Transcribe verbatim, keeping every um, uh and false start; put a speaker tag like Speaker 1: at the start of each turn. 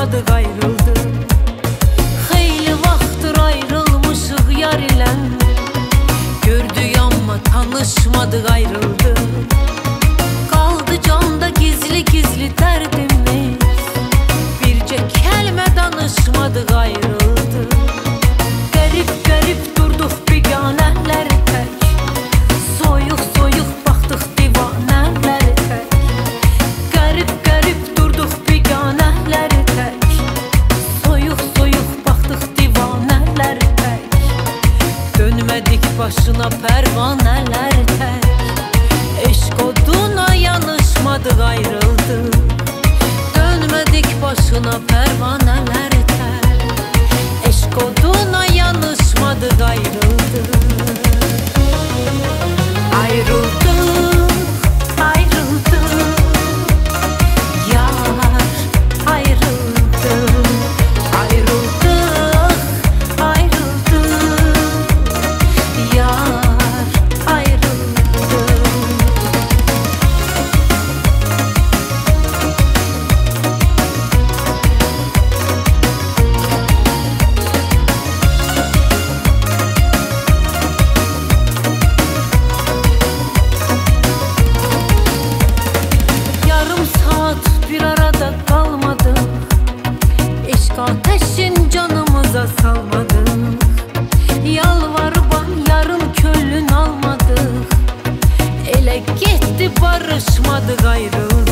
Speaker 1: danışmadık ayrıldık. Xeyli vaxtdır ayrılmışıq yar ilə, gördük amma tanışmadık ayrıldık. Qaldı canda gizli gizli dərdimiz, bircə kəlmə danışmadık ayrıldık. Qərib qərib durduq biganələr tək, soyuq soyuq baxdıq divanələr tək. Qərib qərib durduq biganələr tək, soyuq soyuq baxdıq divanələr tək. Dönmədik başına pərvanələr tək, eşq oduna yanışmadıq ayrıldık. Dönmədik başına pərvanələr tək, eşq oduna yanışmadıq ayrıldık. Ayrıldık, ayrıldık, yar ayrıldık. Ayrıldık, ayrıldık, yar ayrıldık. Yarım saat bir arada kalmadık, eşk ateşin canımıza salmadık. Yalvarban yarım könlün almadık, ele gitti barışmadık ayrıldık.